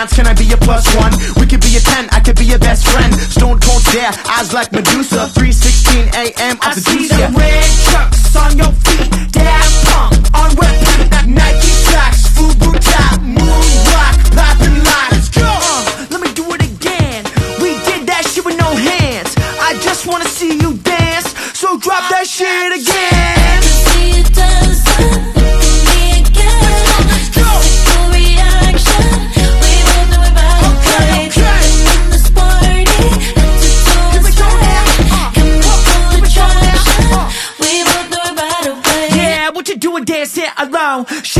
dance, can I be a +1? We could be a 10, I could be your best friend. Stone cold stare, eyes like Medusa. 3:16 a.m. I see the red chucks on your feet. Daft Punk on repeat. Nike tracks, Fubu top, moonwalk, poppin' locks. Go! Let me do it again. We did that shit with no hands. I just wanna see you dance, so drop that shit again. Dance it alone.